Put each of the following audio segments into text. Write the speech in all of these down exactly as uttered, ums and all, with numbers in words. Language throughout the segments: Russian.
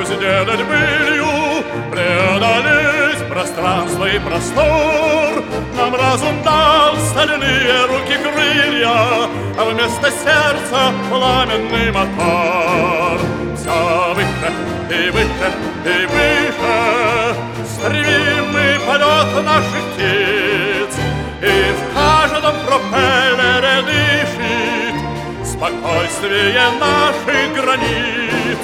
сделать былью, преодолеть пространство и простор. Нам разум дал стальные руки крылья, а вместо сердца пламенный мотор. Все выше и выше и выше стремим мы полет наших птиц, и в каждом пропеллере дышит спокойствие наших границ.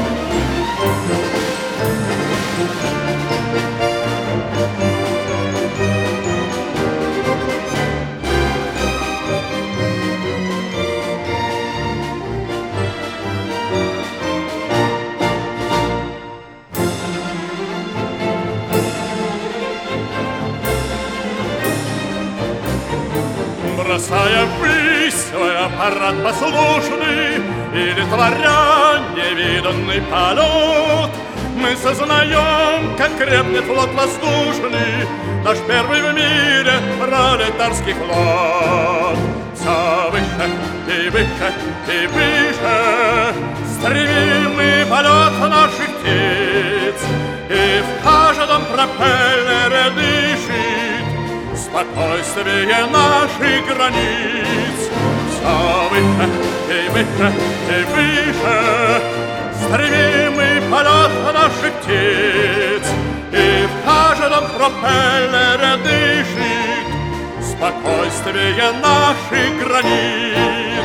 Бросая ввысь свой аппарат послушный или творя невиданный полет, мы сознаем, как крепнет флот воздушный, наш первый в мире пролетарский флот. Все выше и выше и выше стремим мы полет наших птиц, и в каждом пропеллере дышит спокойствие наших границ. Все выше и выше и выше стремим мы полет наших птиц, и в каждом пропеллере дышит спокойствие наших границ.